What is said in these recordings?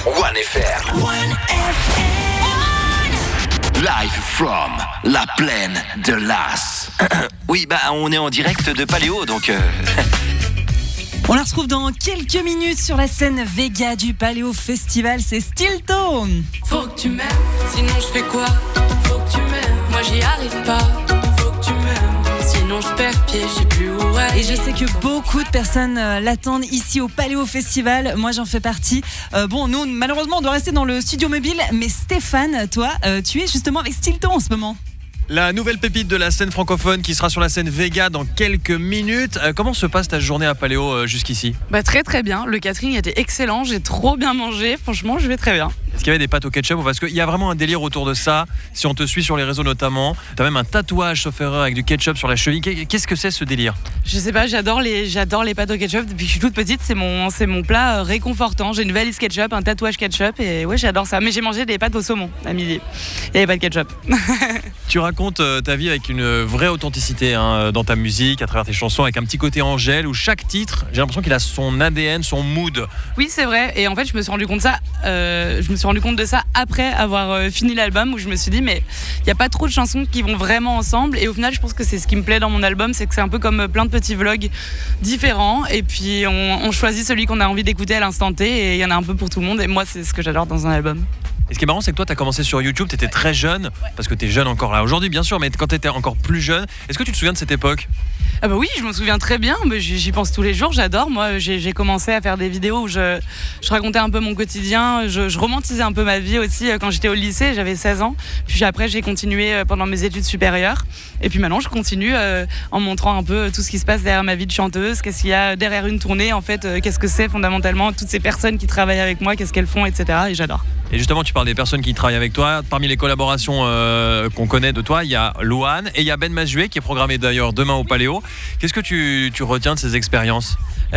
1FM. Live from la plaine de Las. Oui, on est en direct de Paléo, donc... On la retrouve dans quelques minutes sur la scène Vega du Paléo Festival, c'est Stilto. Faut que tu m'aimes, sinon je fais quoi? Faut que tu m'aimes, moi j'y arrive pas. Faut que tu m'aimes, sinon je perds pied, je sais plus où aller. Et je sais que beaucoup de personnes l'attendent ici au Paléo Festival, moi j'en fais partie. Nous malheureusement on doit rester dans le studio mobile, mais Stéphane, toi tu es justement avec Stilto en ce moment. La nouvelle pépite de la scène francophone qui sera sur la scène Vega dans quelques minutes. Comment se passe ta journée à Paléo jusqu'ici ? Très très bien, le catering était excellent, j'ai trop bien mangé, franchement je vais très bien. Est-ce qu'il y avait des pâtes au ketchup ? Parce qu'il y a vraiment un délire autour de ça, si on te suit sur les réseaux notamment. T'as même un tatouage sauf erreur avec du ketchup sur la cheville. Qu'est-ce que c'est ce délire ? Je sais pas, j'adore les pâtes au ketchup, depuis que je suis toute petite, c'est mon plat réconfortant. J'ai une valise ketchup, un tatouage ketchup et ouais j'adore ça. Mais j'ai mangé des pâtes au saumon à midi, il n'y avait pas de ketchup. Tu racontes ta vie avec une vraie authenticité dans ta musique, à travers tes chansons, avec un petit côté Angèle où chaque titre, j'ai l'impression qu'il a son ADN, son mood. Oui c'est vrai, et en fait je me suis rendu compte de ça après avoir fini l'album, où je me suis dit mais il n'y a pas trop de chansons qui vont vraiment ensemble, et au final je pense que c'est ce qui me plaît dans mon album, c'est que c'est un peu comme plein de petits vlogs différents, et puis on choisit celui qu'on a envie d'écouter à l'instant T, et il y en a un peu pour tout le monde, et moi c'est ce que j'adore dans un album. Et ce qui est marrant, c'est que toi, tu as commencé sur YouTube, tu étais très jeune, parce que tu es jeune encore là aujourd'hui, bien sûr, mais quand tu étais encore plus jeune, est-ce que tu te souviens de cette époque ? Oui, je me souviens très bien, mais j'y pense tous les jours, j'adore. Moi, j'ai commencé à faire des vidéos où je racontais un peu mon quotidien, je romantisais un peu ma vie aussi quand j'étais au lycée, j'avais 16 ans. Puis après, j'ai continué pendant mes études supérieures. Et puis maintenant, je continue en montrant un peu tout ce qui se passe derrière ma vie de chanteuse, qu'est-ce qu'il y a derrière une tournée, en fait, qu'est-ce que c'est fondamentalement, toutes ces personnes qui travaillent avec moi, qu'est-ce qu'elles font, etc. Et j'adore. Et justement, tu parles des personnes qui travaillent avec toi. Parmi les collaborations qu'on connaît de toi, il y a Louane et il y a Ben Mazué qui est programmé d'ailleurs demain au Paléo. Qu'est-ce que tu retiens de ces expériences ?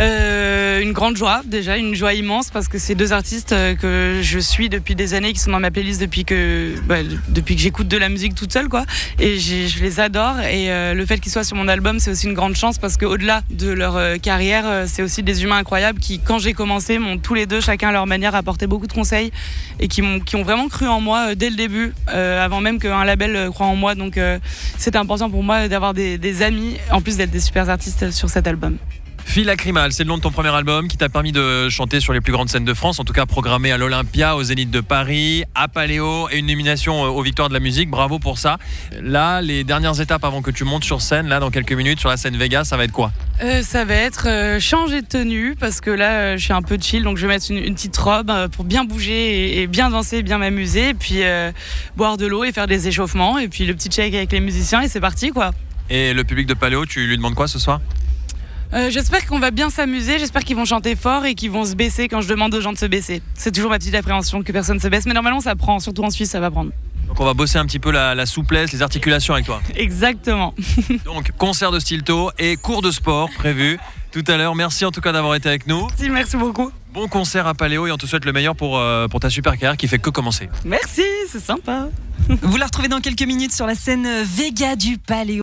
Une grande joie, déjà, une joie immense, parce que c'est deux artistes que je suis depuis des années, qui sont dans ma playlist depuis que j'écoute de la musique toute seule, quoi. Et je les adore, et le fait qu'ils soient sur mon album, c'est aussi une grande chance, parce qu'au-delà de leur carrière, c'est aussi des humains incroyables qui, quand j'ai commencé, m'ont tous les deux, chacun à leur manière, apporté beaucoup de conseils, et qui ont vraiment cru en moi dès le début, avant même qu'un label croie en moi. Donc c'était important pour moi d'avoir des amis, en plus d'être des super artistes sur cet album. Fille Lacrymale, c'est le nom de ton premier album qui t'a permis de chanter sur les plus grandes scènes de France, en tout cas programmé à l'Olympia, au Zénith de Paris, à Paléo, et une nomination aux Victoires de la musique. Bravo pour ça. Là, les dernières étapes avant que tu montes sur scène, là dans quelques minutes sur la scène Vega, ça va être quoi ? Ça va être changer de tenue, parce que là je suis un peu chill, donc je vais mettre une petite robe pour bien bouger et bien danser, bien m'amuser, et puis boire de l'eau et faire des échauffements, et puis le petit check avec les musiciens, et c'est parti quoi. Et le public de Paléo, tu lui demandes quoi ce soir ? J'espère qu'on va bien s'amuser, j'espère qu'ils vont chanter fort et qu'ils vont se baisser quand je demande aux gens de se baisser. C'est toujours ma petite appréhension que personne se baisse, mais normalement ça prend, surtout en Suisse ça va prendre. Donc on va bosser un petit peu la souplesse, les articulations avec toi. Exactement. Donc concert de Stilto et cours de sport prévu tout à l'heure. Merci en tout cas d'avoir été avec nous. Merci beaucoup. Bon concert à Paléo, et on te souhaite le meilleur pour ta super carrière qui fait que commencer. Merci, c'est sympa. Vous la retrouvez dans quelques minutes sur la scène Vega du Paléo.